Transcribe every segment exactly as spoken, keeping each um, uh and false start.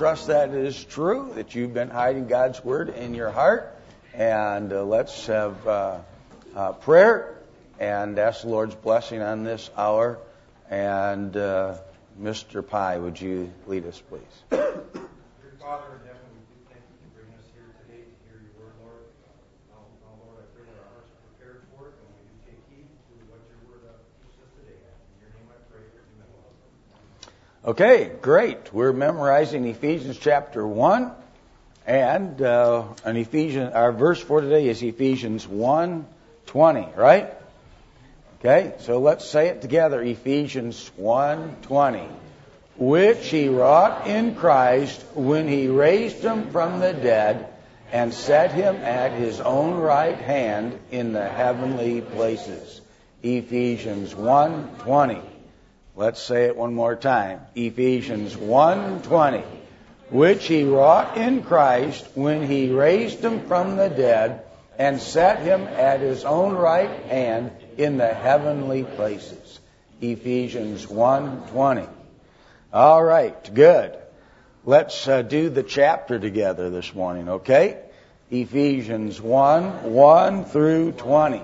trust that it is true, that you've been hiding God's Word in your heart. And uh, let's have uh, uh, prayer and ask the Lord's blessing on this hour. And uh, Mister Pye, would you lead us, please? Dear Father in heaven, we do thank you for bringing us here today to hear your word, Lord. Now, now, Lord, I pray that our hearts are prepared for it, and we do take heed to what your word uh, teaches us today. In your name I pray. Amen. Okay, great. We're memorizing Ephesians chapter one. And uh, an Ephesians, our verse for today is Ephesians one twenty, right? Okay, so let's say it together. Ephesians one twenty. Which he wrought in Christ when he raised him from the dead and set him at his own right hand in the heavenly places. Ephesians one twenty. Let's say it one more time. Ephesians one twenty. Which he wrought in Christ when he raised him from the dead and set him at his own right hand in the heavenly places. Ephesians one twenty. All right, good. Let's uh, do the chapter together this morning, okay? Ephesians one, one through twenty.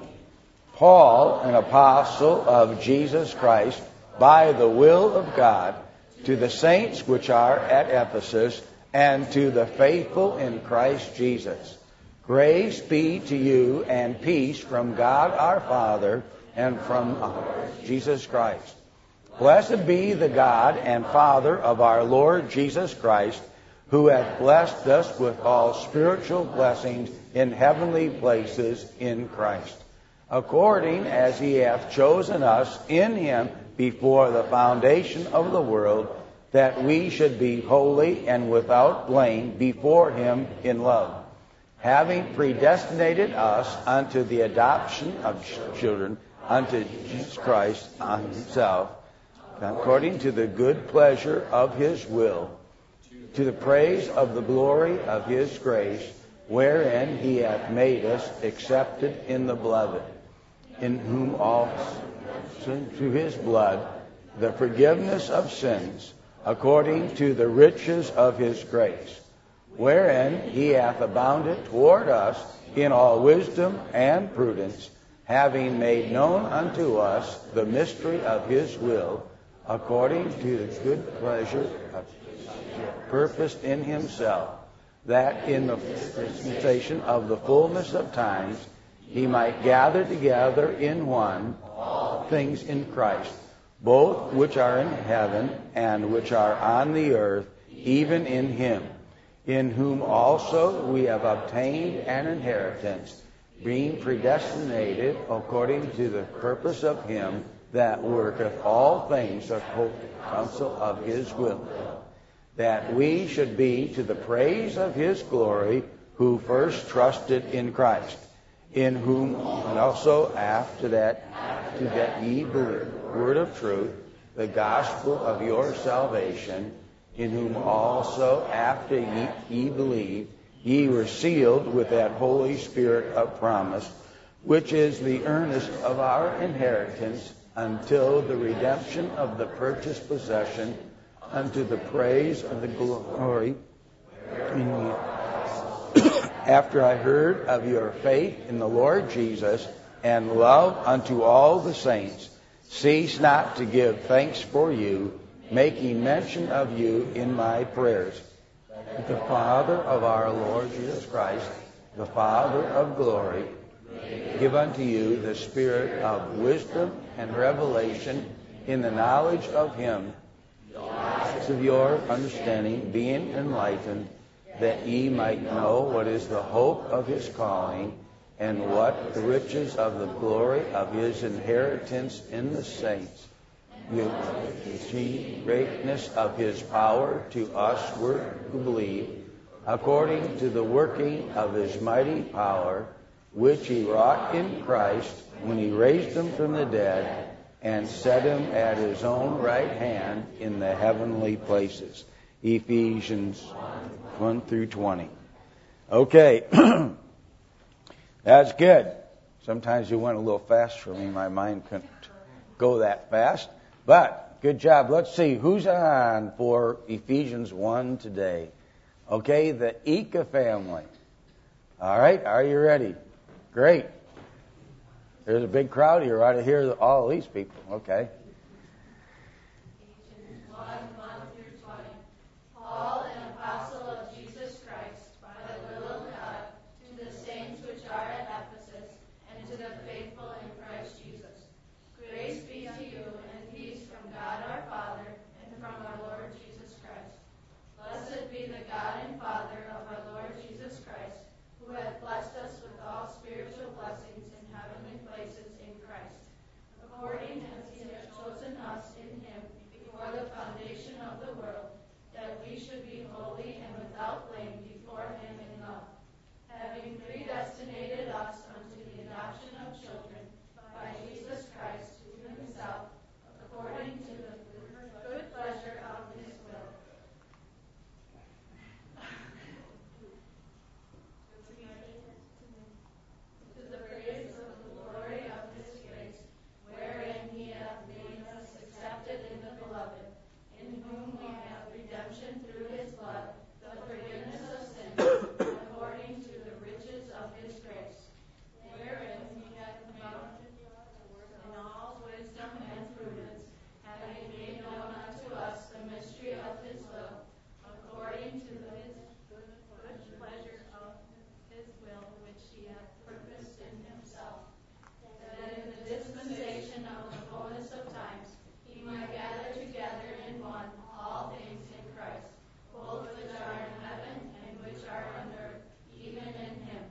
Paul, an apostle of Jesus Christ, by the will of God, to the saints which are at Ephesus, and to the faithful in Christ Jesus. Grace be to you and peace from God our Father and from Jesus Christ. Blessed be the God and Father of our Lord Jesus Christ, who hath blessed us with all spiritual blessings in heavenly places in Christ, according as he hath chosen us in him before the foundation of the world, that we should be holy and without blame before him in love, having predestinated us unto the adoption of children unto Jesus Christ on himself, according to the good pleasure of his will, to the praise of the glory of his grace, wherein he hath made us accepted in the beloved, in whom also through his blood the forgiveness of sins, according to the riches of his grace, wherein he hath abounded toward us in all wisdom and prudence, having made known unto us the mystery of his will, according to the good pleasure of purposed in himself, that in the dispensation of the fullness of times he might gather together in one all things in Christ, both which are in heaven and which are on the earth, even in him, in whom also we have obtained an inheritance, being predestinated according to the purpose of him that worketh all things according to the counsel of his will, that we should be to the praise of his glory, who first trusted in Christ, in whom also after that, after that ye believe the word of truth, the gospel of your salvation, in whom also after ye, ye believe, ye were sealed with that Holy Spirit of promise, which is the earnest of our inheritance until the redemption of the purchased possession, unto the praise of the glory in you. After I heard of your faith in the Lord Jesus and love unto all the saints, cease not to give thanks for you, making mention of you in my prayers. The Father of our Lord Jesus Christ, the Father of glory, give unto you the spirit of wisdom and revelation in the knowledge of him, the eyes of your understanding being enlightened, that ye might know what is the hope of his calling, and what the riches of the glory of his inheritance in the saints, the greatness of his power to us who believe, according to the working of his mighty power, which he wrought in Christ when he raised him from the dead and set him at his own right hand in the heavenly places. Ephesians one through twenty. Okay. That's good. Sometimes you went a little fast for me. My mind couldn't go that fast. But Good job. Let's see who's on for Ephesians one today. Okay, the Ika family. All right, are you ready? Great. There's a big crowd here. I ought to hear all of these people. Okay. Ephesians one, one through twenty. Paul, an apostle of Jesus Christ, by the will of God, to the saints which are at Ephesus, and to the faithful in Christ Jesus. Grace be to you and peace from God our Father and from our Lord Jesus Christ. Blessed be the God and Father of our Lord Jesus Christ, who hath blessed us with all spiritual blessings in heavenly places in Christ, according as he hath chosen us in him before the foundation of the world, that we should be holy and without blame before him in love, having predestinated us unto the adoption of children by Jesus Christ to himself, according to the good pleasure of his will. To the praise of the glory of his grace, wherein he hath made us accepted in the beloved, in whom we have redemption through his blood, the forgiveness of sins, according to the riches of his grace, wherein he hath abounded in all wisdom and prudence, having made known unto us the mystery of his will, according to his good pleasure of his will, which he hath purposed in himself, that in the dispensation of the fullness of times he might gather together in one all things in Christ, both which are in heaven and which are on earth, even in him,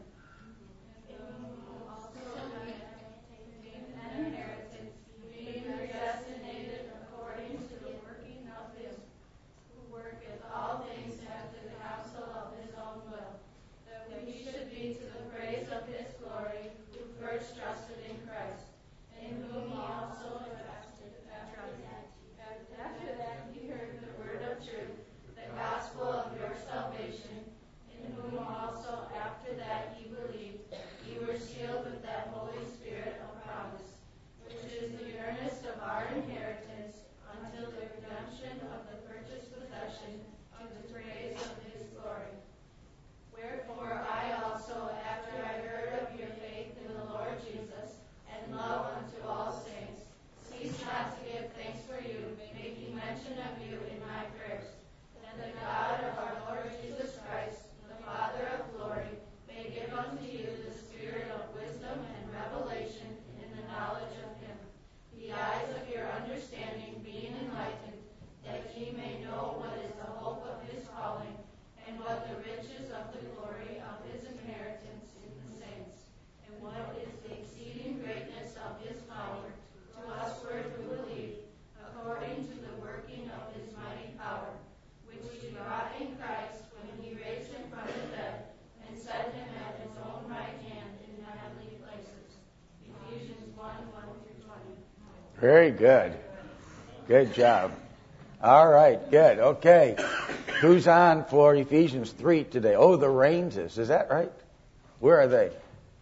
in whom also we have obtained an inheritance, being predestinated according to the working of him who worketh all things after the counsel of his own will, that we should be to the praise of his glory, who first trusted in Christ, in whom he also trusted after that. After that he heard the word of truth, the gospel of your salvation, in whom also after that ye believed, ye were sealed with that Holy Spirit of promise, which is the earnest of our inheritance, until the redemption of the purchased possession, to the praise of his glory. Wherefore I also, after I heard of your faith in the Lord Jesus, and love unto all saints, cease not to give thanks for you, making mention of you in my prayers, that the God of our Lord Jesus Christ, the Father of glory, may give unto you the spirit of wisdom and revelation in the knowledge of him, the eyes of your understanding being enlightened, that ye may know what is the hope of his calling, and what the riches of the glory of his inheritance in the saints, and what is the exceeding greatness of his power to usward who believe, according to the working of his mighty power, which he wrought in Christ when he raised him from the dead, and set him at his own right hand in heavenly places. Ephesians one, one through twenty. Very good. Good job. All right, good. Okay. Who's on for Ephesians three today? Oh, the Rainses. Is that right? Where are they?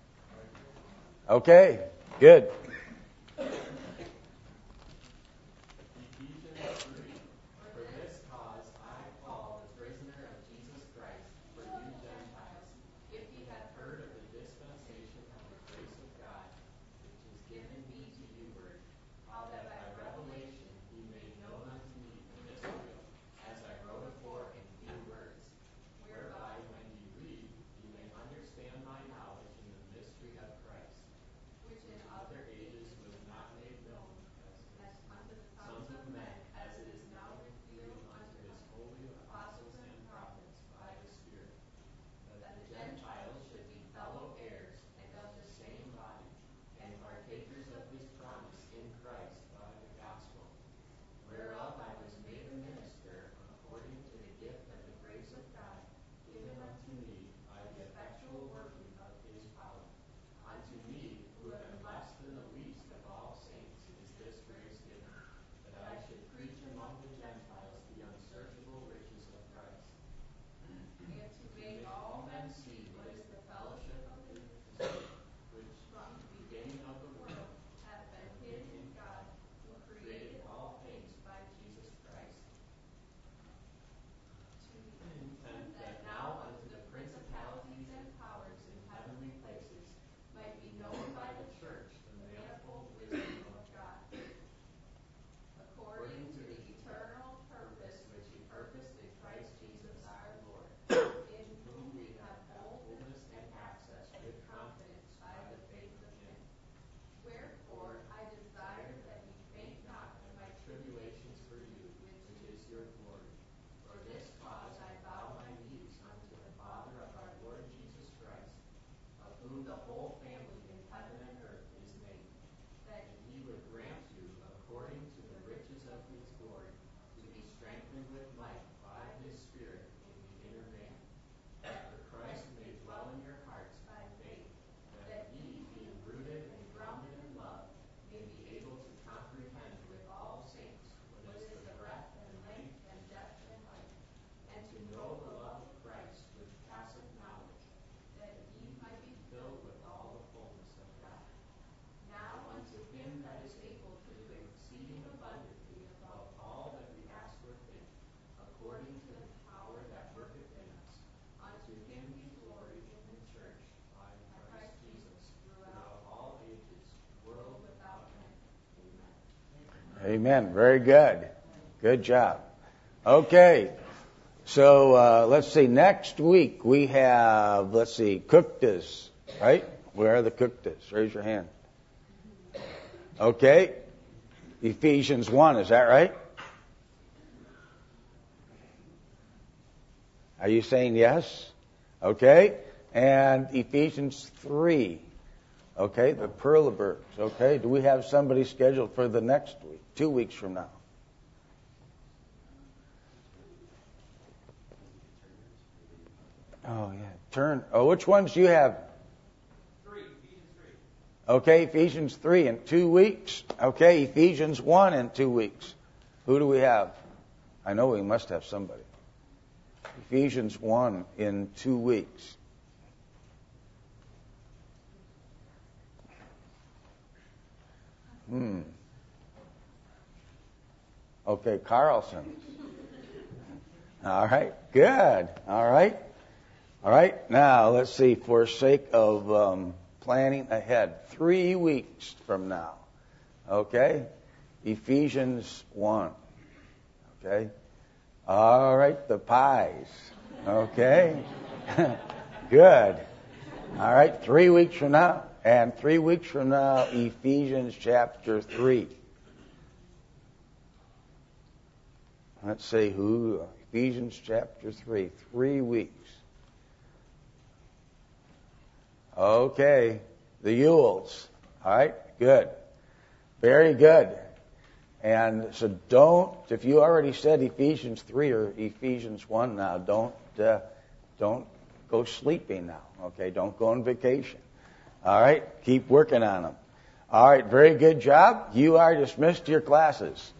Okay, good. Ephesians three. For this cause I, Paul, the prisoner of Jesus Christ, for you Gentiles, if ye have heard of the dispensation of the grace of God, which is given me to you word, how that by revelation he made known unto me the mystery, as I wrote afore in few words, whereby when ye read, ye may understand my knowledge in the mystery of Christ, which in other ages whom the whole family in heaven and earth is named, that he would grant you, according to the riches of his glory, to be strengthened with might by his Spirit in the inner man, that the Christ may dwell in your hearts by faith, that ye, being rooted and grounded in love, may be able to comprehend with all saints what is the breadth and length and depth and height, and to know the love of Christ which passeth knowledge, that ye might be filled with all the fullness of God. Now unto him that is able to do exceeding abundantly above all that we ask or think, according to the power that worketh in us, unto him be glory in the church by Christ Jesus throughout all ages, world without end. Amen. Amen. Very good. Good job. Okay. So uh, let's see. Next week we have, let's see, Cooktas, right? Where are the Cooktas? Raise your hand. Okay. Ephesians one, is that right? Are you saying yes? Okay. And Ephesians three. Okay, the Perlebergs. Okay. Do we have somebody scheduled for the next week, two weeks from now? Oh, yeah. Turn. Oh, which ones do you have? Three, Ephesians three. Okay, Ephesians three in two weeks. Okay, Ephesians one in two weeks. Who do we have? I know we must have somebody. Ephesians one in two weeks. Hmm. Okay, Carlson. All right, good. All right. All right, now let's see, for sake of um, planning ahead, three weeks from now, okay, Ephesians one, okay, all right, the pies, okay, good, all right, three weeks from now, and three weeks from now, Ephesians chapter three. Let's see who, Ephesians chapter three, three weeks. Okay, the Ewells. All right, good. Very good. And so don't, if you already said Ephesians three or Ephesians one now, don't uh, don't go sleeping now, okay? Don't go on vacation. All right, keep working on them. All right, very good job. You are dismissed to your classes.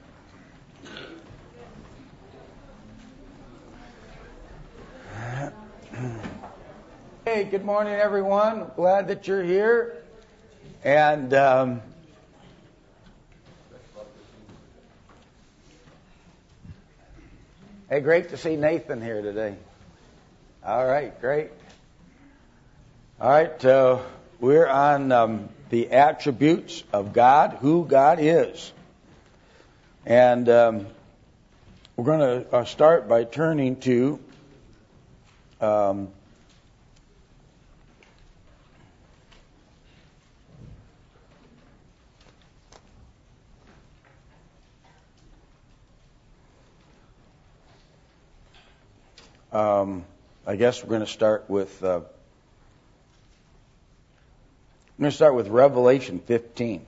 Hey, good morning, everyone. Glad that you're here. And um, hey, great to see Nathan here today. All right, great. All right, uh, we're on um, the attributes of God, who God is. And um, we're going to uh, start by turning to um, Um, I guess we're going to start with uh, I'm going to start with Revelation fifteen.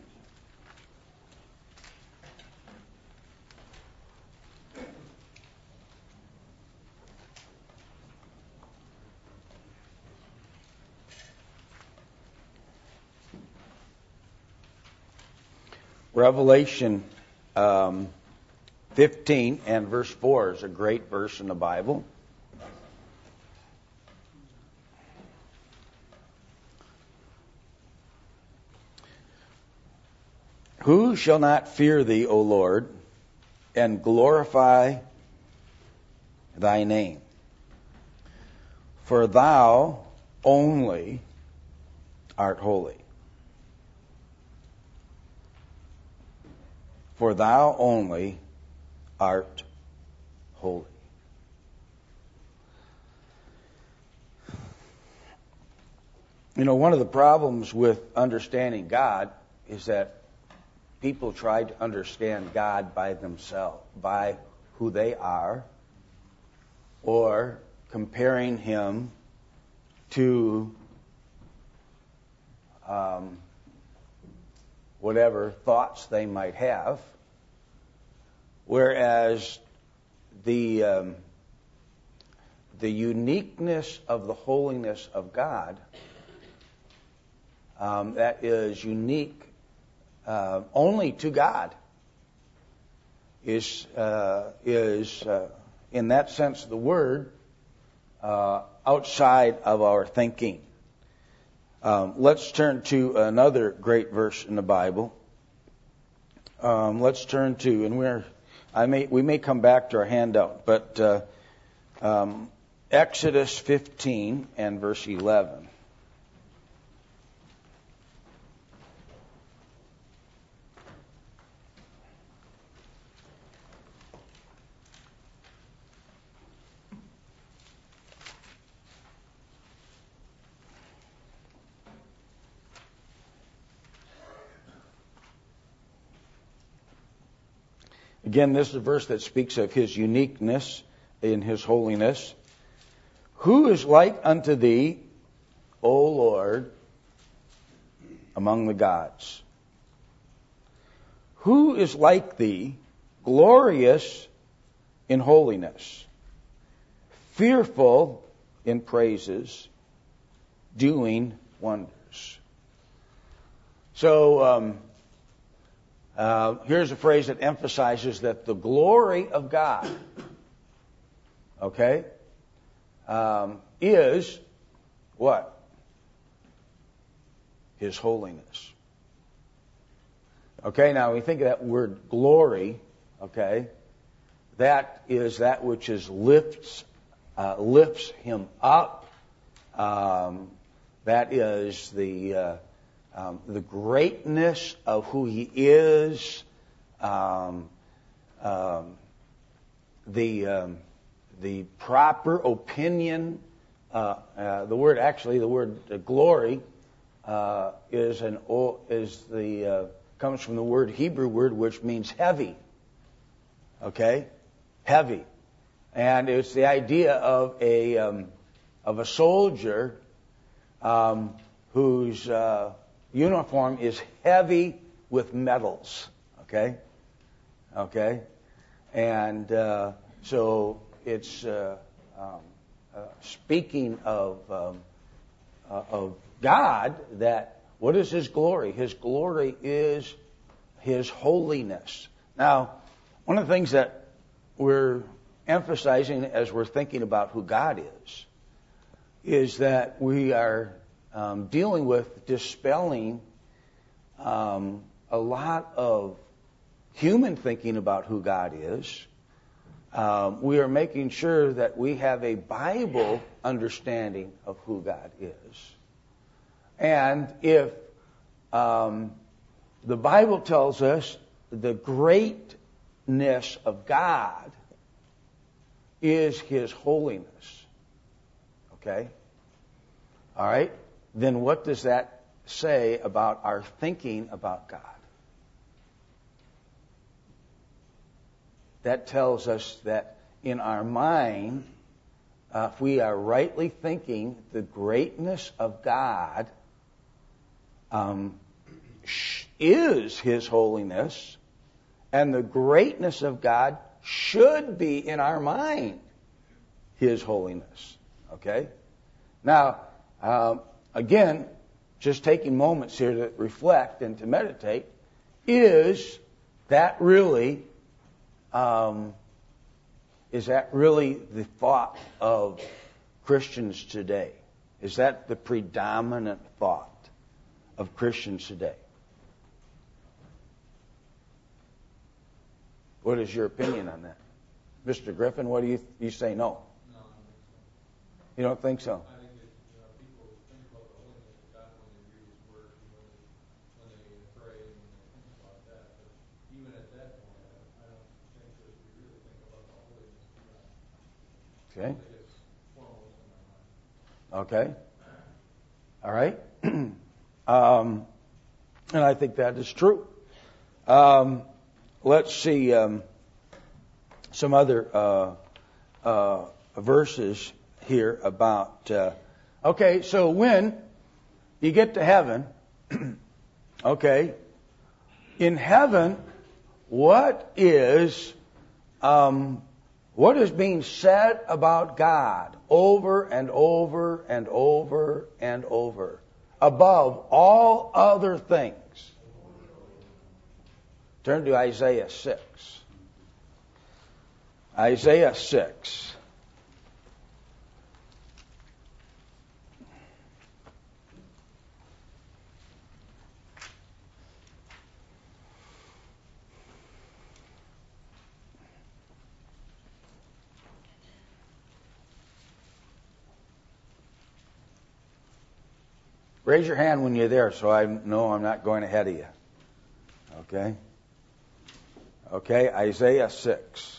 Revelation um, fifteen and verse four is a great verse in the Bible. Who shall not fear thee, O Lord, and glorify thy name? For thou only art holy. For thou only art holy. You know, one of the problems with understanding God is that people try to understand God by themselves, by who they are, or comparing him to um, whatever thoughts they might have, whereas the um, the uniqueness of the holiness of God, um, that is unique uh, only to God, is uh, is uh, in that sense of the word uh, outside of our thinking. Um, let's turn to another great verse in the Bible. Um, let's turn to, and we're I may we may come back to our handout, but uh, um, Exodus fifteen and verse eleven. Again, this is a verse that speaks of His uniqueness in His holiness. Who is like unto Thee, O Lord, among the gods? Who is like Thee, glorious in holiness, fearful in praises, doing wonders? So, um, Uh, here's a phrase that emphasizes that the glory of God, okay, um, is what? His holiness. Okay, now we think of that word glory, okay, that is that which is lifts, uh, lifts Him up. Um, that is the uh, Um, the greatness of who He is, um, um, the um, the proper opinion. Uh, uh, the word actually, the word uh, glory, uh, is an is the uh, comes from the word Hebrew word which means heavy. Okay, heavy, and it's the idea of a um, of a soldier um, whose uh, uniform is heavy with metals, okay? Okay? And uh, so it's uh, um, uh, speaking of um, uh, of God, that what is His glory? His glory is His holiness. Now, one of the things that we're emphasizing as we're thinking about who God is, is that we are Um, dealing with dispelling um, a lot of human thinking about who God is. Um, we are making sure that we have a Bible understanding of who God is. And if um, the Bible tells us the greatness of God is His holiness, okay? All right? Then what does that say about our thinking about God? That tells us that in our mind, uh, if we are rightly thinking the greatness of God um, is His holiness, and the greatness of God should be in our mind His holiness. Okay? Now, um, again, just taking moments here to reflect and to meditate, is that really, um, is that really the thought of Christians today? Is that the predominant thought of Christians today? What is your opinion on that? Mister Griffin, what do you, you say no? No, I don't think so. You don't think so? I think that, you know, people think about the holiness of God when they read His Word, and when they, when they pray, and when they think about that. But even at that point, I, I don't think that we really think about the holiness of God. Okay. I think it's foremost in my mind. Okay. All right. um, and I think that is true. Um, let's see um, some other uh, uh, verses here about. Uh, okay, so when you get to heaven, Okay. In heaven, what is um, what is being said about God over and over and over and over, above all other things? Turn to Isaiah six. Isaiah six. Raise your hand when you're there so I know I'm not going ahead of you. Okay? Okay, Isaiah six.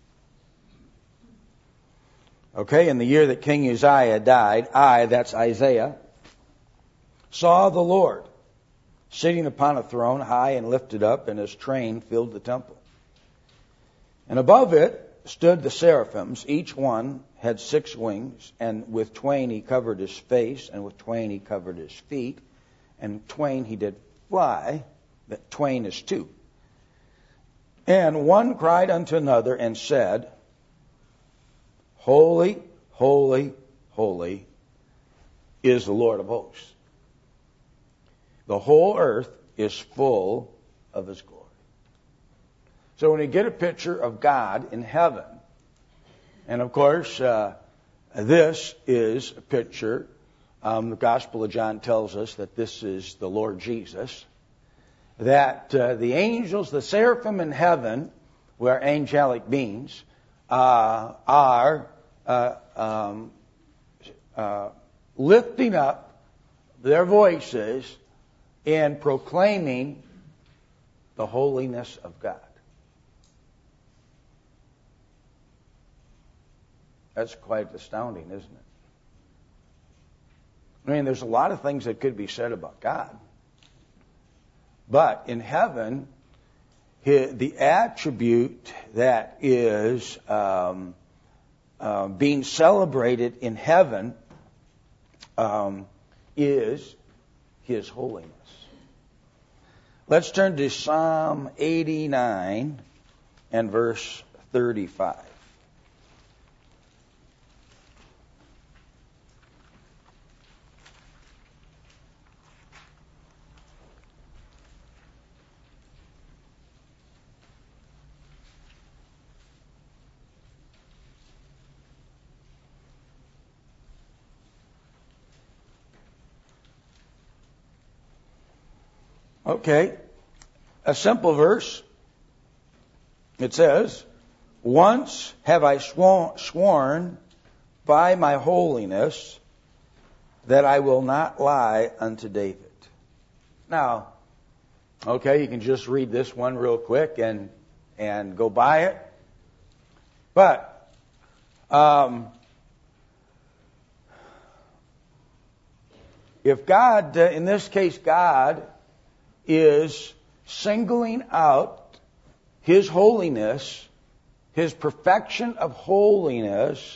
Okay, in the year that King Uzziah died, I, that's Isaiah, saw the Lord sitting upon a throne high and lifted up, and his train filled the temple. And above it stood the seraphims. Each one had six wings, and with twain he covered his face, and with twain he covered his feet, and twain he did fly. That twain is two. And one cried unto another and said, Holy, holy, holy is the Lord of hosts. The whole earth is full of his glory. So when you get a picture of God in heaven, and of course, uh, this is a picture, um, the Gospel of John tells us that this is the Lord Jesus, that uh, the angels, the seraphim in heaven, who are angelic beings, uh, are uh, um, uh, lifting up their voices in proclaiming the holiness of God. That's quite astounding, isn't it? I mean, there's a lot of things that could be said about God. But in heaven, the attribute that is um, uh, being celebrated in heaven um, is his holiness. Let's turn to Psalm eighty-nine and verse thirty-five. Okay, a simple verse. It says, Once have I sworn, sworn by my holiness that I will not lie unto David. Now, okay, you can just read this one real quick and and go by it. But um, if God, uh, in this case, God is singling out his holiness, his perfection of holiness,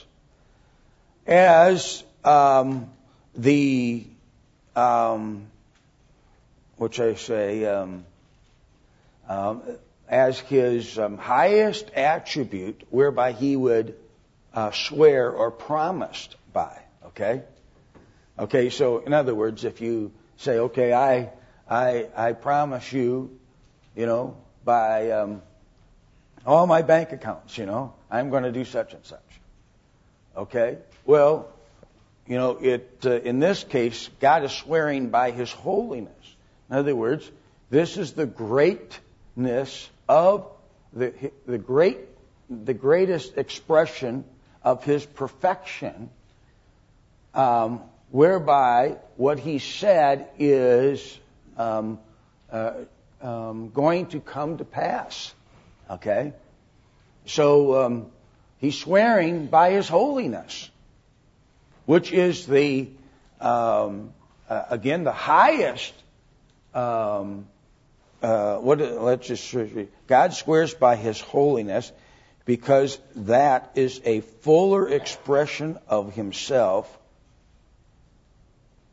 as um, the, um, what should I say, um, um, as his um, highest attribute, whereby he would uh, swear or promised by. Okay? Okay, so in other words, if you say, okay, I I, I promise you, you know, by um, all my bank accounts, you know, I'm going to do such and such. Okay? Well, you know, it uh, in this case, God is swearing by his holiness. In other words, this is the greatness of the the great the greatest expression of his perfection, um, whereby what he said is Um, uh, um, going to come to pass. Okay? So um, he's swearing by his holiness, which is the, um, uh, again, the highest, um, uh, what, let's just, God swears by his holiness because that is a fuller expression of himself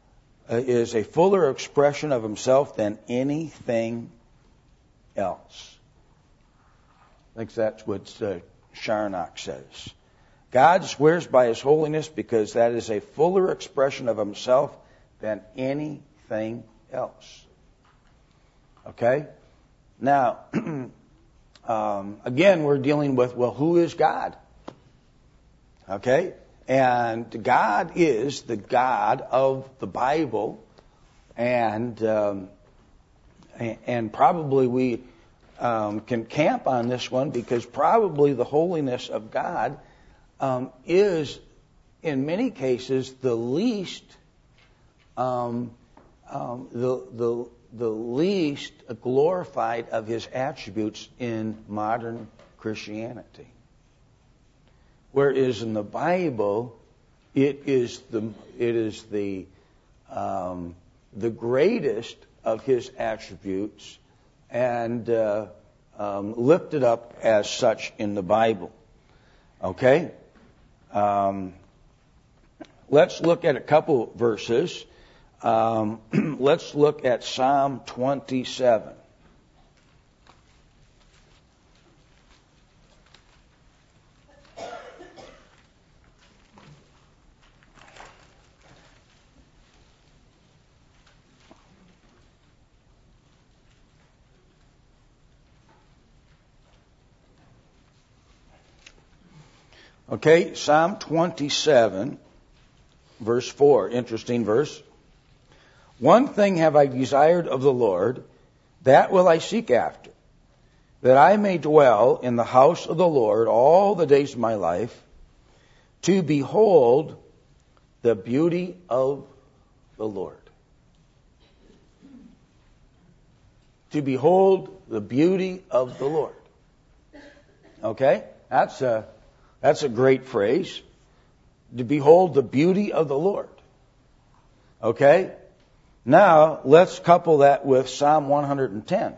uh, is a fuller expression of himself than anything else. I think that's what uh, Charnock says. God swears by his holiness because that is a fuller expression of himself than anything else. Okay? Now, um, again, we're dealing with, well, who is God? Okay? And God is the God of the Bible, and um, and probably we um, can camp on this one because probably the holiness of God um, is, in many cases, the least um, um, the the the least glorified of his attributes in modern Christianity. Whereas in the Bible, it is the it is the um, the greatest of his attributes, and uh, um, lifted up as such in the Bible. Okay, um, let's look at a couple verses. Um, let's look at Psalm twenty-seven. Okay, Psalm twenty-seven, verse four. Interesting verse. One thing have I desired of the Lord, that will I seek after, that I may dwell in the house of the Lord all the days of my life, to behold the beauty of the Lord. To behold the beauty of the Lord. Okay? That's a, that's a great phrase. To behold the beauty of the Lord. Okay? Now, let's couple that with Psalm one hundred ten.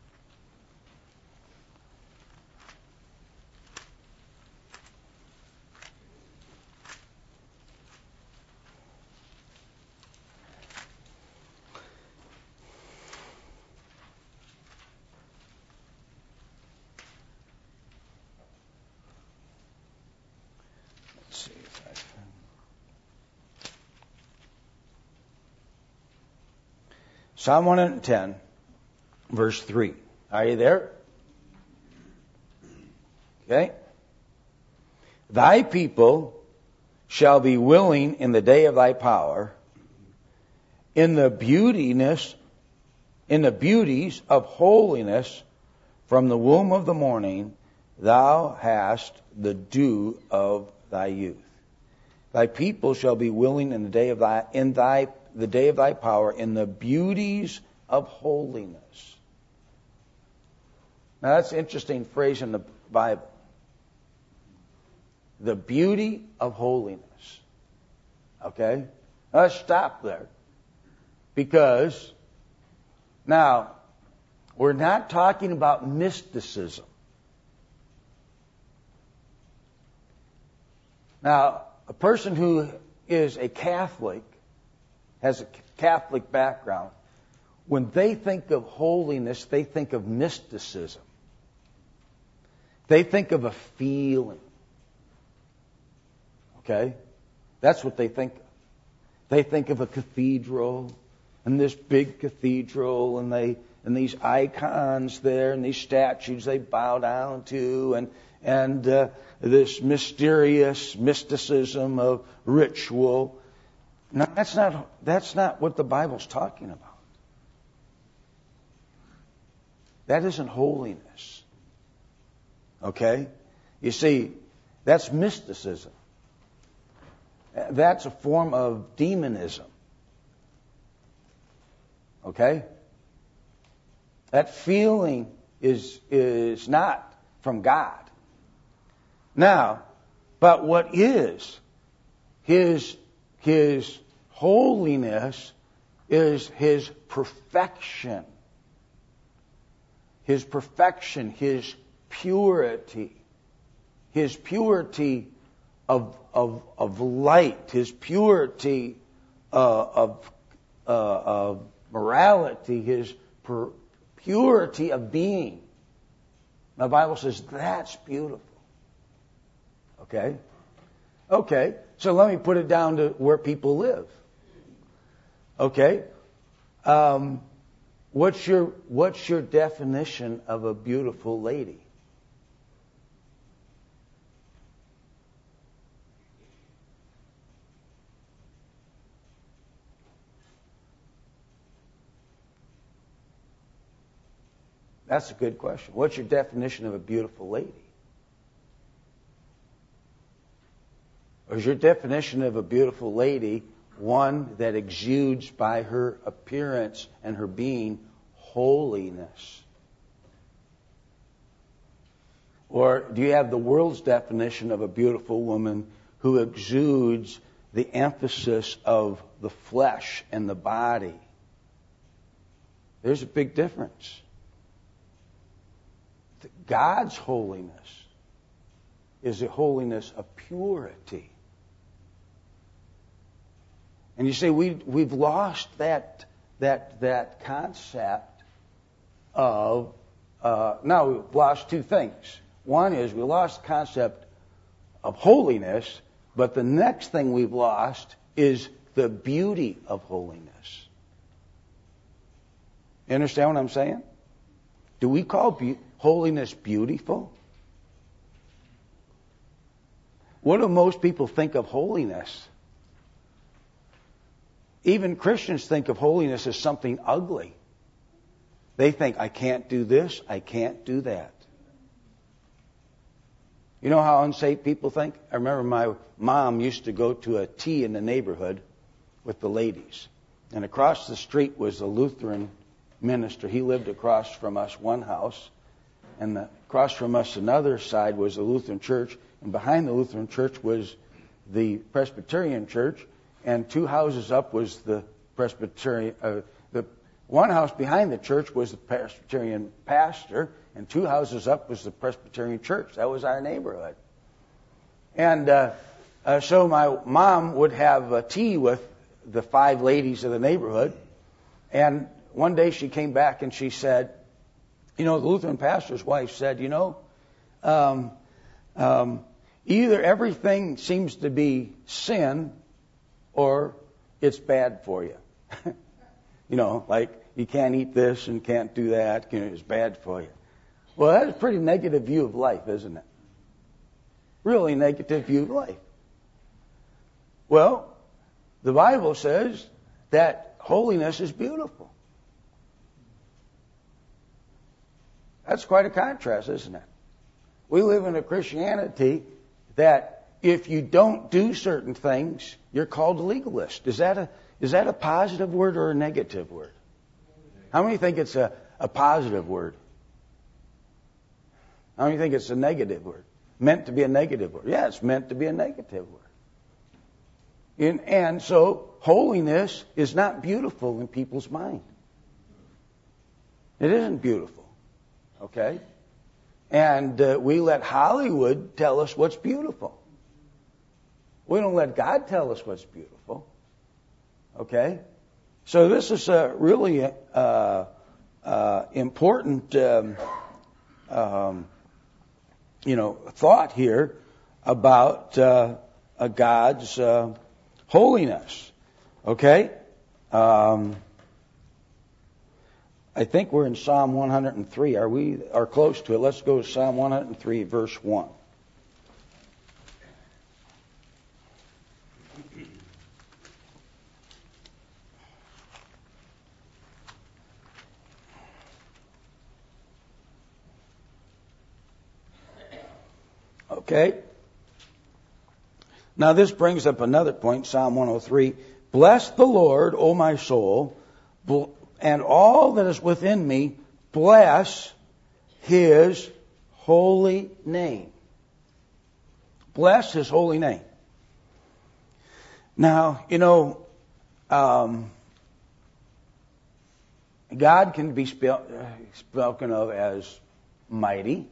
Let's see if I can. Psalm one hundred ten, verse three. Are you there? Okay. Thy people shall be willing in the day of thy power, in the beautiness, in the beauties of holiness, from the womb of the morning, thou hast the dew of thy youth. Thy people shall be willing in the day of thy in thy the day of thy power, in the beauties of holiness. Now that's an interesting phrase in the Bible. The beauty of holiness. Okay? Let's stop there. Because now we're not talking about mysticism. Now, a person who is a Catholic, has a Catholic background, when they think of holiness, they think of mysticism. They think of a feeling. Okay? That's what they think of. They think of a cathedral, and this big cathedral, and they and these icons there, and these statues they bow down to, and and uh, this mysterious mysticism of ritual. No, that's not that's not what the Bible's talking about. That isn't holiness. Okay? You see, that's mysticism. That's a form of demonism. Okay? That feeling is is not from God. Now, but what is his his holiness is his perfection. His perfection, his purity. His purity of of of light, his purity uh, of uh, of morality, his pur- purity of being. The Bible says that's beautiful. Okay? Okay, so let me put it down to where people live. Okay? Um, what's your what's your definition of a beautiful lady? That's a good question. What's your definition of a beautiful lady? Or is your definition of a beautiful lady one that exudes by her appearance and her being holiness? Or do you have the world's definition of a beautiful woman who exudes the emphasis of the flesh and the body? There's a big difference. God's holiness is a holiness of purity. And you say we we've lost that that that concept of uh, now we've lost two things. One is we lost the concept of holiness, but the next thing we've lost is the beauty of holiness. You understand what I'm saying? Do we call be- holiness beautiful? What do most people think of holiness? Even Christians think of holiness as something ugly. They think, I can't do this, I can't do that. You know how unsaved people think? I remember my mom used to go to a tea in the neighborhood with the ladies. And across the street was a Lutheran minister. He lived across from us one house. And the, across from us another side was the Lutheran church. And behind the Lutheran church was the Presbyterian church. And two houses up was the Presbyterian. Uh, the one house behind the church was the Presbyterian pastor. And two houses up was the Presbyterian church. That was our neighborhood. And uh, uh, so my mom would have uh, tea with the five ladies of the neighborhood. And one day she came back and she said, you know, the Lutheran pastor's wife said, you know, um, um, either everything seems to be sin or it's bad for you. You know, like you can't eat this and can't do that. You know, it's bad for you. Well, that's a pretty negative view of life, isn't it? Really negative view of life. Well, the Bible says that holiness is beautiful. That's quite a contrast, isn't it? We live in a Christianity that if you don't do certain things, you're called a legalist. Is that a is that a positive word or a negative word? How many think it's a, a positive word? How many think it's a negative word? Meant to be a negative word. Yeah, it's meant to be a negative word. In, and so holiness is not beautiful in people's mind. It isn't beautiful. Okay? And uh, we let Hollywood tell us what's beautiful. We don't let God tell us what's beautiful. Okay? So this is a really uh, uh, important um, um, you know, thought here about uh, a God's uh, holiness. Okay? Um, I think we're in Psalm one hundred three. Are we are close to it? Let's go to Psalm one hundred three, verse one. Okay. Now this brings up another point, Psalm one oh three. Bless the Lord, O my soul, and all that is within me, bless His holy name. Bless His holy name. Now, you know, um, God can be spel- spoken of as mighty,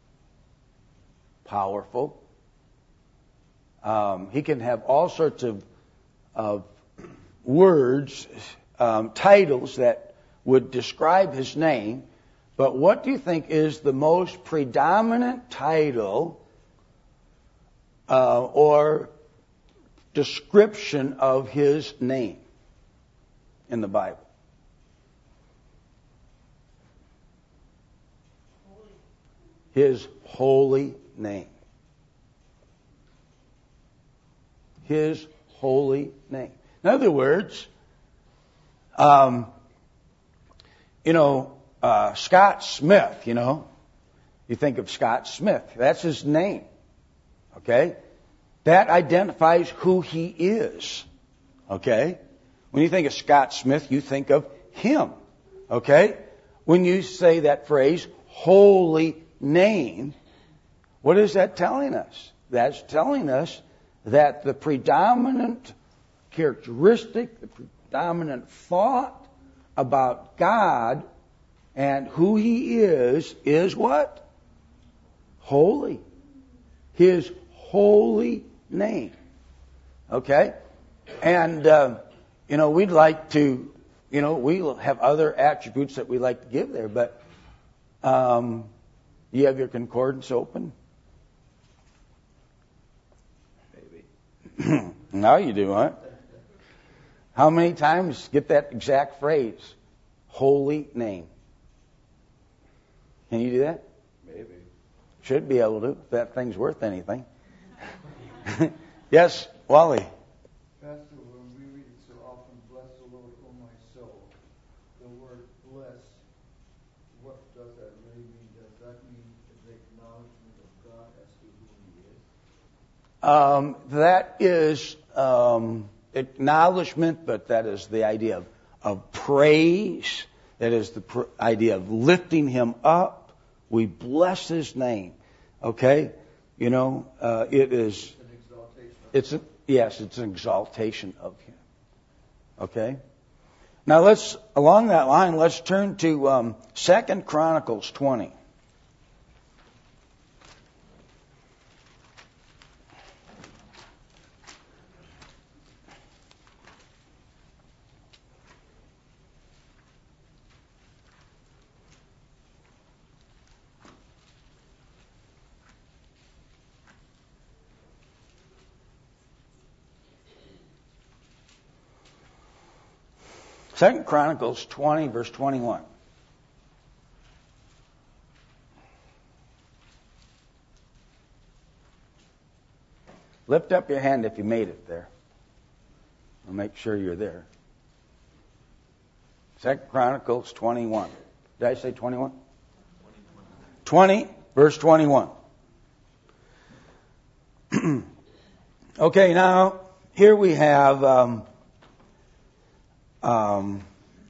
powerful. Um, he can have all sorts of, of words um, titles that would describe his name, but what do you think is the most predominant title uh, or description of his name in the Bible? His holy name. His holy name. In other words, um, you know, uh, Scott Smith, you know, you think of Scott Smith. That's his name. Okay? That identifies who he is. Okay? When you think of Scott Smith, you think of him. Okay? When you say that phrase, holy name, what is that telling us? That's telling us that the predominant characteristic, the predominant thought about God and who He is, is what? Holy. His holy name. Okay? And, uh, you know, we'd like to, you know, we have other attributes that we like to give there, but um, you have your concordance open? Maybe. Now you do, huh? How many times get that exact phrase? Holy name. Can you do that? Maybe. Should be able to, if that thing's worth anything. Yes, Wally. Pastor, when we read it so often, bless the Lord, O my soul, the word bless, what does that really mean? Does that mean the acknowledgement of God as to who He is? Um, that is um, acknowledgement, but that is the idea of, of praise. That is the pr- idea of lifting Him up. We bless His name. Okay? You know, uh, it is... It's an exaltation of It's a, yes, it's an exaltation of Him. Okay? Now let's, along that line, let's turn to um, Second Chronicles twenty. Second Chronicles twenty, verse twenty-one. Lift up your hand if you made it there. I'll make sure you're there. Second Chronicles twenty-one. Did I say twenty-one? twenty, verse twenty-one. Okay, now, here we have... Um, Um,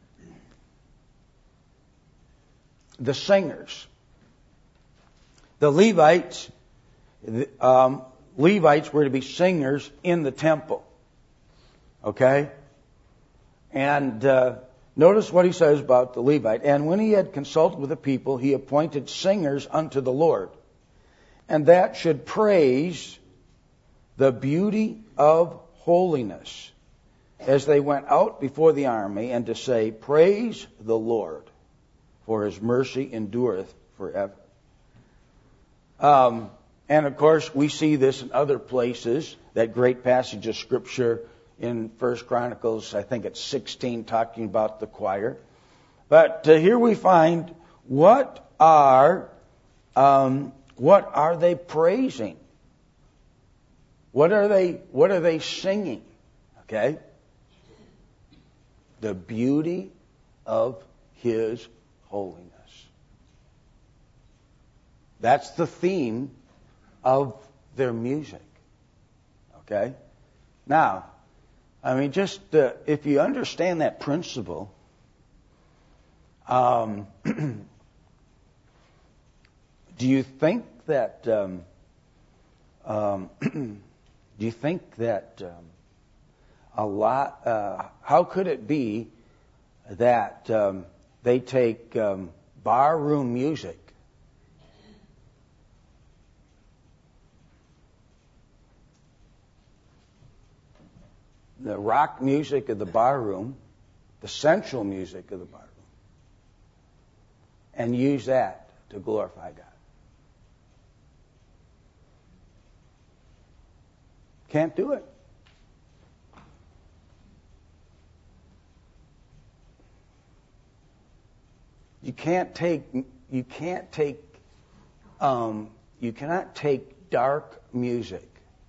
the singers, the Levites, the, um, Levites were to be singers in the temple. Okay? And uh, notice what he says about the Levite. And when he had consulted with the people, he appointed singers unto the Lord, and that should praise the beauty of holiness, as they went out before the army, and to say, praise the Lord, for His mercy endureth forever. Um, and of course, we see this in other places, that great passage of Scripture in First Chronicles, I think it's sixteen, talking about the choir. But uh, here we find, what are, um, what are they praising? What are they, what are they singing? Okay? The beauty of His holiness. That's the theme of their music. Okay? Now, I mean, just uh, if you understand that principle, um, do you think that, um, um, do you think that, um, A lot. Uh, how could it be that um, they take um, barroom music, the rock music of the barroom, the central music of the Bible, and use that to glorify God. Can't do it. You can't take, you can't take, um, you cannot take dark music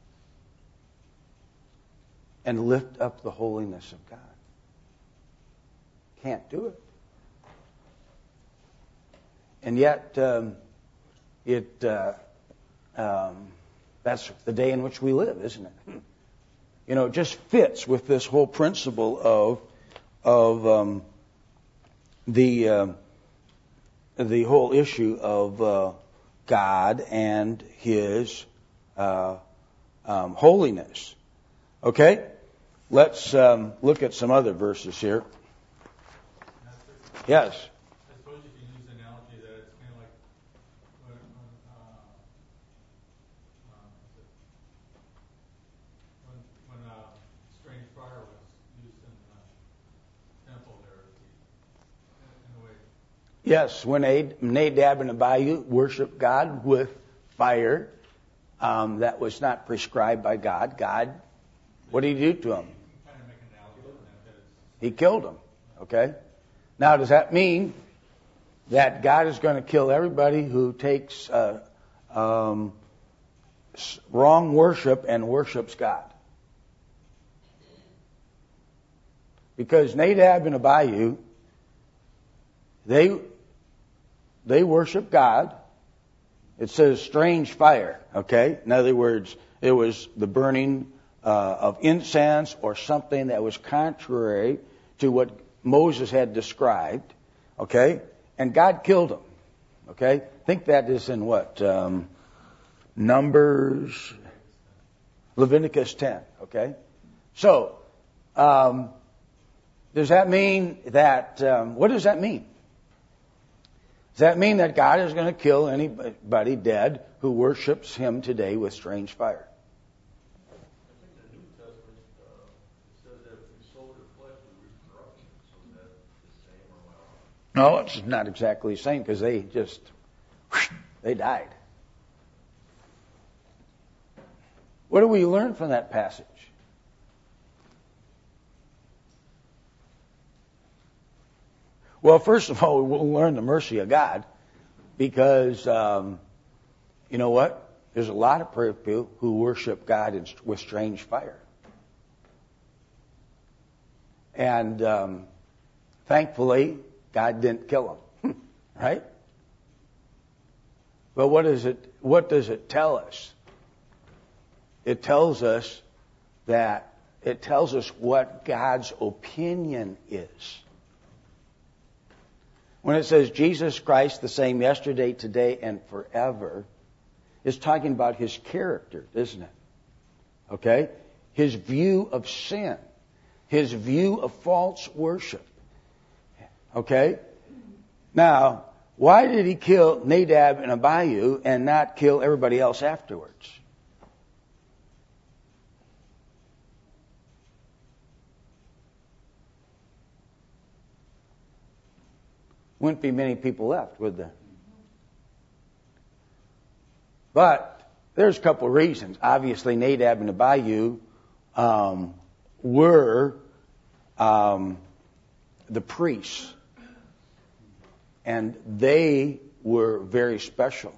and lift up the holiness of God. Can't do it. And yet, um, it uh, um, that's the day in which we live, isn't it? You know, it just fits with this whole principle of of um, the uh, the whole issue of uh, God and His uh, um, holiness. Okay, let's um, look at some other verses here. Yes. I suppose you can use the analogy that it's kind of like when, when, uh, uh, when, when uh, strange fire was used in the temple there, in a way. Yes, when Nadab and Abihu worshiped God with fire, um, that was not prescribed by God. God, what did He do to them? Kind of make an analogy with that. It's, He killed them. Okay. Now, does that mean that God is going to kill everybody who takes uh, um, wrong worship and worships God? Because Nadab and Abihu, they they worship God. It says strange fire. Okay, in other words, it was the burning uh, of incense or something that was contrary to what Moses had described, okay, and God killed him, okay. I think that is in what um, Numbers, Leviticus ten, okay. So, um, does that mean that? Um, what does that mean? Does that mean that God is going to kill anybody dead who worships Him today with strange fire? No, it's not exactly the same because they just, they died. What do we learn from that passage? Well, first of all, we'll learn the mercy of God because, um, you know what? There's a lot of people who worship God in, with strange fire. And um, thankfully, God didn't kill them, right? But what is it? What does it tell us? It tells us that it tells us what God's opinion is. When it says Jesus Christ, the same yesterday, today, and forever, it's talking about His character, isn't it? Okay? His view of sin, His view of false worship. Okay? Now, why did He kill Nadab and Abihu and not kill everybody else afterwards? Wouldn't be many people left, would there? But there's a couple of reasons. Obviously, Nadab and Abihu um, were um, the priests. And they were very special.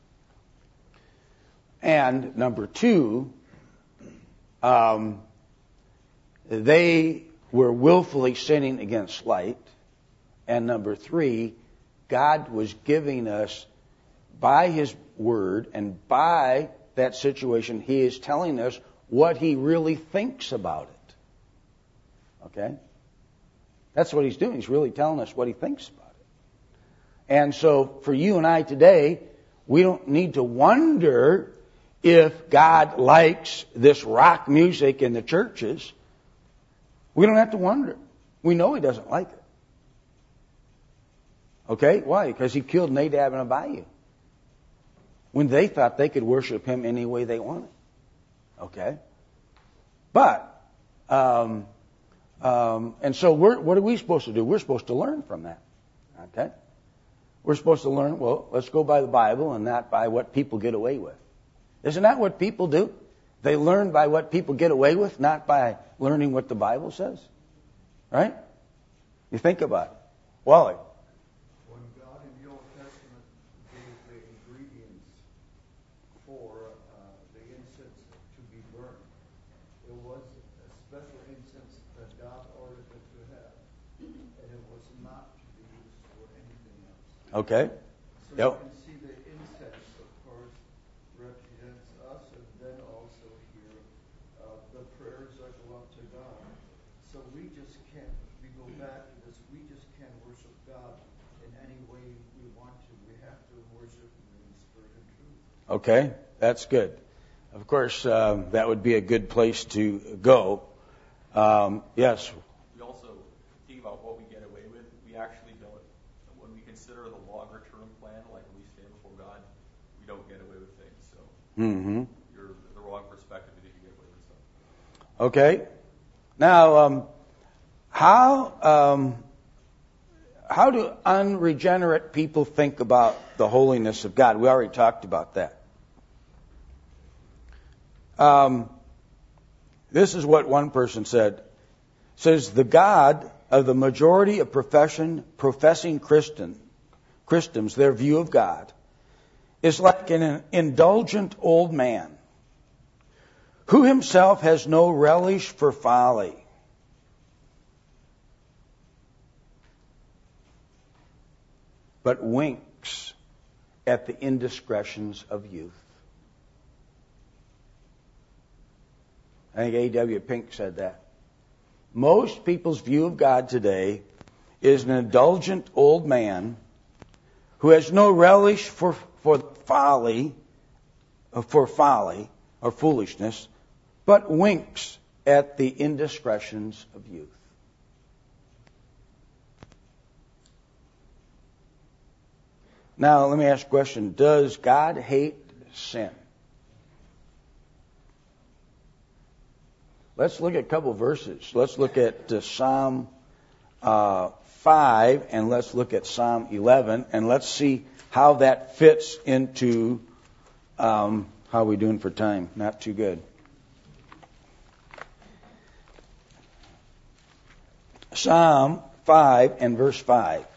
And number two, um, they were willfully sinning against light. And number three, God was giving us, by His Word and by that situation, He is telling us what He really thinks about it. Okay? That's what He's doing. He's really telling us what He thinks about it. And so for you and I today, we don't need to wonder if God likes this rock music in the churches. We don't have to wonder. We know He doesn't like it. Okay? Why? Because He killed Nadab and Abihu when they thought they could worship Him any way they wanted. Okay? But um, Um, and so we're, what are we supposed to do? We're supposed to learn from that. Okay? We're supposed to learn, well, let's go by the Bible and not by what people get away with. Isn't that what people do? They learn by what people get away with, not by learning what the Bible says. Right? You think about it. Wally. When God in the Old Testament gave the ingredients for uh, the incense to be burned, it was a special incense that God ordered it to have, and it was not to be used for anything else. Okay. So Yep. you can see the incense, of course, represents us, and then also here uh, the prayers that go up to God. So we just can't, we go back to this, we just can't worship God in any way we want to. We have to worship Him in spirit and truth. Okay, that's good. Of course, um, that would be a good place to go. Um, yes. We also think about what we get away with. We actually don't, when we consider the longer term plan, like when we stand before God, we don't get away with things. So Mm-hmm. you're the wrong perspective if you get away with stuff. Okay. Now, um, how um, how do unregenerate people think about the holiness of God? We already talked about that. Um, this is what one person said. It says, the God of the majority of profession, professing Christian, Christians, their view of God, is like an indulgent old man who himself has no relish for folly. But winks at the indiscretions of youth. I think A W Pink said that. Most people's view of God today is an indulgent old man who has no relish for, for folly, for folly or foolishness, but winks at the indiscretions of youth. Now, let me ask a question. Does God hate sin? Let's look at a couple of verses. Let's look at uh, Psalm uh, five and let's look at Psalm eleven and let's see how that fits into um, how are we doing for time? Not too good. Psalm five and verse five.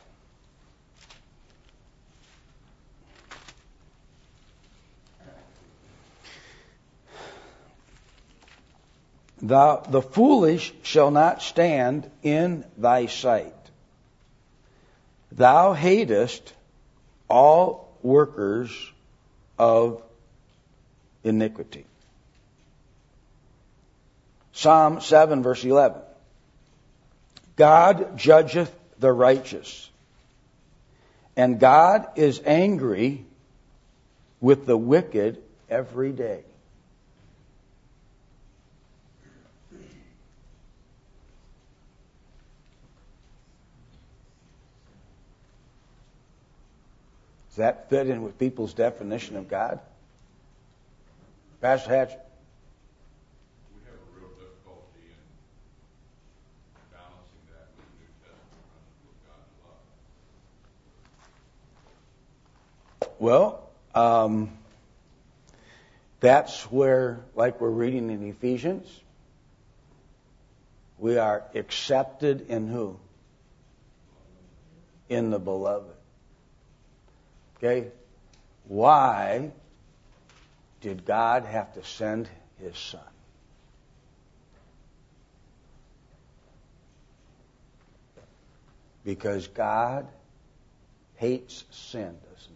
Thou, the foolish shall not stand in thy sight. Thou hatest all workers of iniquity. Psalm seven, verse eleven. God judgeth the righteous, and God is angry with the wicked every day. Does that fit in with people's definition of God? Pastor Hatch? We have a real difficulty in balancing that with the New Testament with God's love. Well, um, that's where, like we're reading in Ephesians, we are accepted in who? In the beloved. Okay? Why did God have to send His Son? Because God hates sin, doesn't He?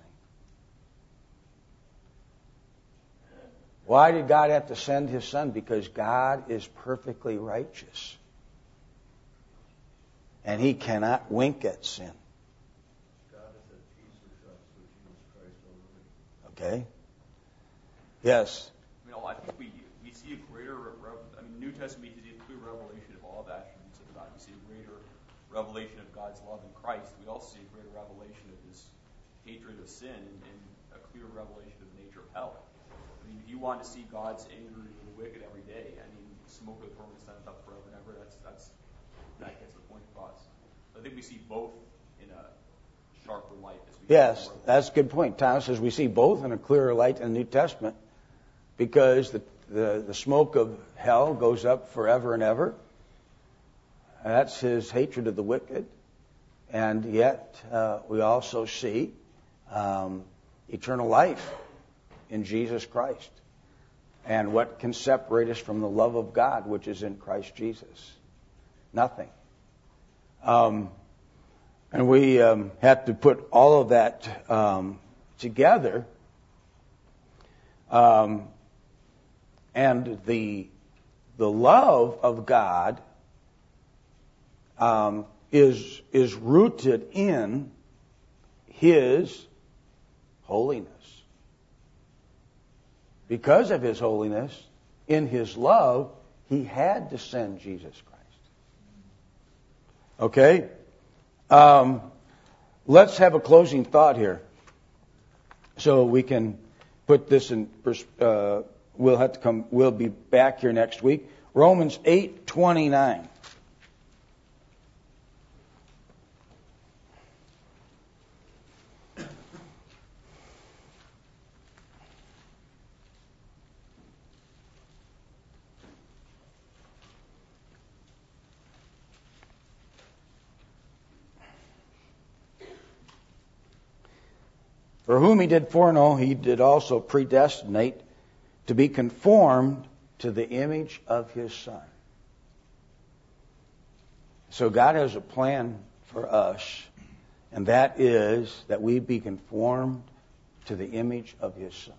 Why did God have to send His Son? Because God is perfectly righteous. And He cannot wink at sin. Okay? Yes. I mean, I think we we see a greater, I mean, New Testament we see a clear revelation of all the attributes of God. We see a greater revelation of God's love in Christ. We also see a greater revelation of His hatred of sin and, and a clear revelation of the nature of hell. I mean, if you want to see God's anger with the wicked every day, I mean, smoke of the torment stand up forever and ever. That's that's that gets the point across. So I think we see both in a sharper light. As we Yes, that's a good point. Thomas says we see both in a clearer light in the New Testament because the, the, the smoke of hell goes up forever and ever. That's his hatred of the wicked. And yet uh, we also see um, eternal life in Jesus Christ. And what can separate us from the love of God, which is in Christ Jesus? Nothing. Um, and we um, have to put all of that um, together. Um, and the the love of God um, is is rooted in His holiness. Because of His holiness, in His love, He had to send Jesus Christ. Okay? Um, let's have a closing thought here. So we can put this in, uh, we'll have to come, we'll be back here next week. Romans eight twenty-nine. For whom He did foreknow, He did also predestinate to be conformed to the image of His Son. So God has a plan for us, and that is that we be conformed to the image of His Son.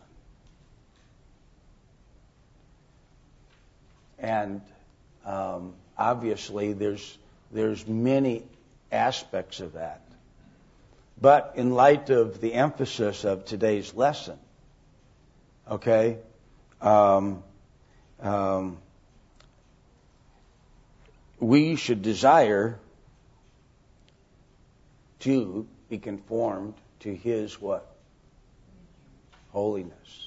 And um, obviously there's there's many aspects of that. But in light of the emphasis of today's lesson, okay, um, um, we should desire to be conformed to His what? Holiness.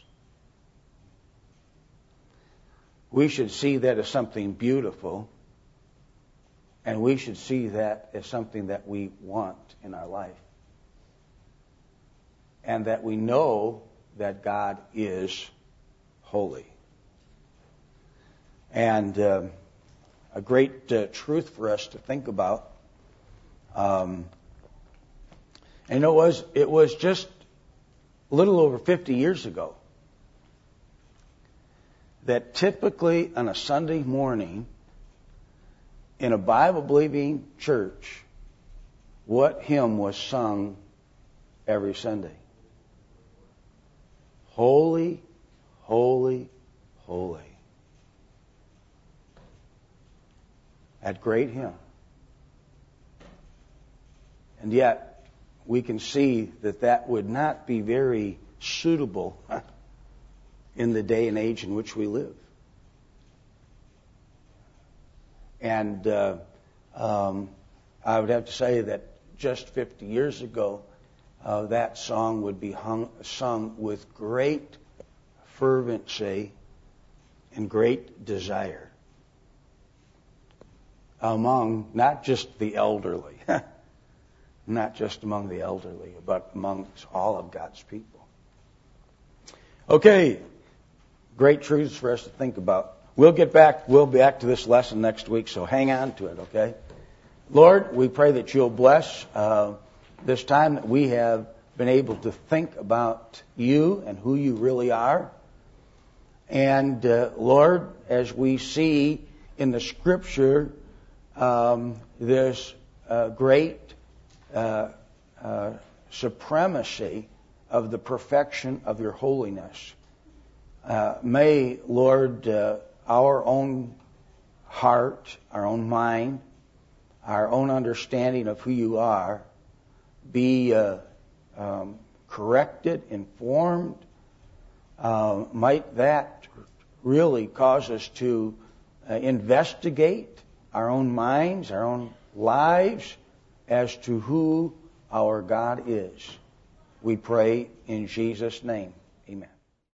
We should see that as something beautiful, and we should see that as something that we want in our life. And that we know that God is holy. And uh, a great uh, truth for us to think about. Um, and it was it was just a little over fifty years ago that typically on a Sunday morning in a Bible-believing church, what hymn was sung every Sunday? Holy, holy, holy. That great hymn. And yet, we can see that that would not be very suitable in the day and age in which we live. And uh, um, I would have to say that just fifty years ago, Uh, that song would be hung, sung with great fervency and great desire among not just the elderly, not just among the elderly, but amongst all of God's people. Okay, great truths for us to think about. We'll get back, we'll be back to this lesson next week, so hang on to it, okay? Lord, we pray that you'll bless uh, this time that we have been able to think about you and who you really are. And uh, Lord, as we see in the Scripture um, this uh, great uh, uh, supremacy of the perfection of your holiness, uh, may, Lord, uh, our own heart, our own mind, our own understanding of who you are be uh, um, corrected, informed. Uh, might that really cause us to uh, investigate our own minds, our own lives, as to who our God is. We pray in Jesus' name.